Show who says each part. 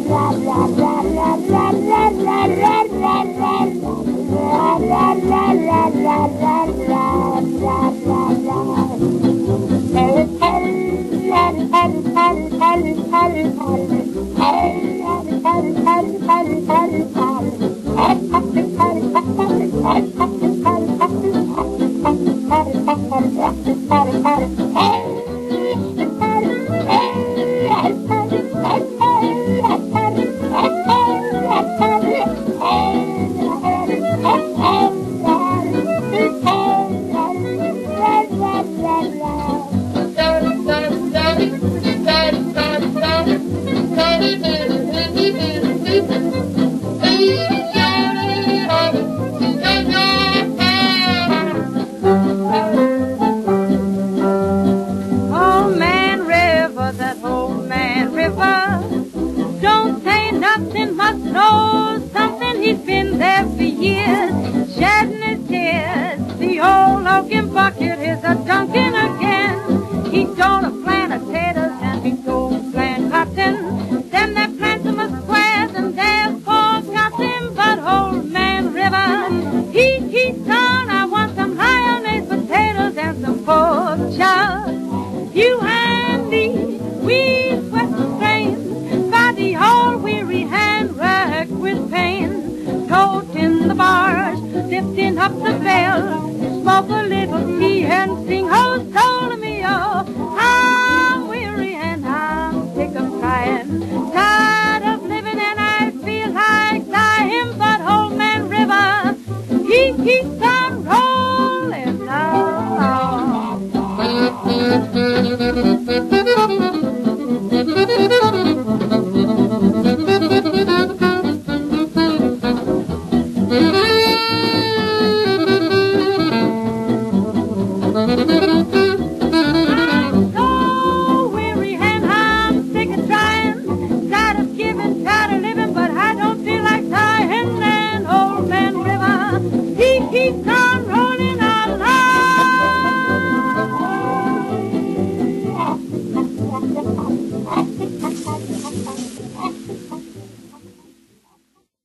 Speaker 1: Don't say nothing, must know something. He's been there for years, shedding his tears. The old oaken bucket is a dunking again. He don't plant potatoes and he don't plant cotton. Then they plant some squares and they're forgotten. But Old Man River, he keeps on. I want some high-on-ace potatoes and some pork chops. You and me, we sweat the strain by the old weary hand racked with pain. Toting the bars, lifting up the bell, smoke a little tea and sing, oh, soul me, oh. I'm weary and I'm sick of trying, tired of living and I feel like dying. But Old Man River, he keeps on rolling down. So weary and I'm sick of trying, tired of giving, tired of living, but I don't feel like dying. And Old Man River, he keeps on.